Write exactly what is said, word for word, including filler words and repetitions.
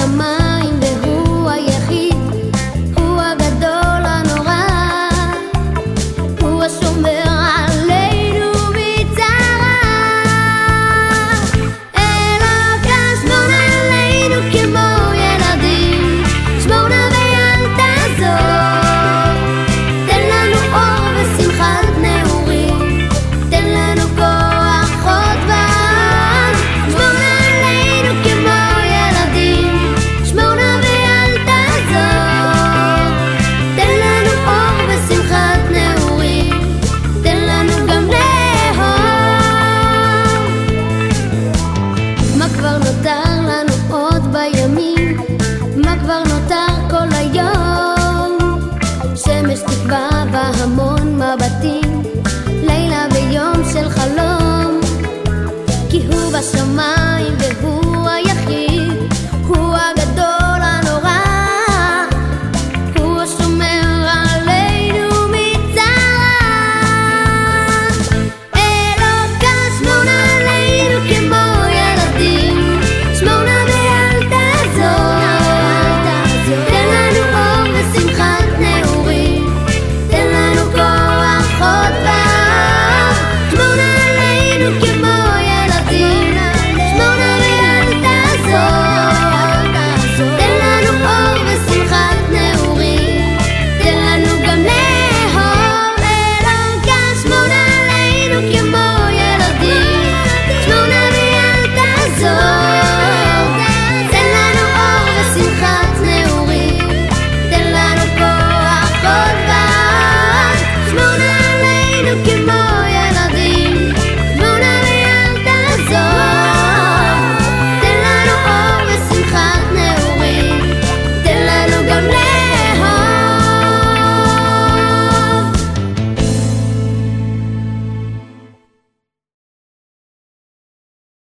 בשמיים והוא היחיד, הוא הגדול הנורא, הוא השומר עלינו מצרה. אלוקה שמור עלינו כמו ילדים, שמור נא ואל תעזוב, תן לנו אור ושמחת נעורים, תן לנו כוח חוד בעם. שמור נא עלינו כמו ילדים, שמור נא ואל תעזוב, תן לנו אור ושמחת נעורים, תן לנו גם לאהוב. מה כבר נותר לנו עוד בימים, מה כבר נותר כל היום? שמש תקווה והמון מבטים, לילה ויום של חלום, כי הוא בשמיים והוא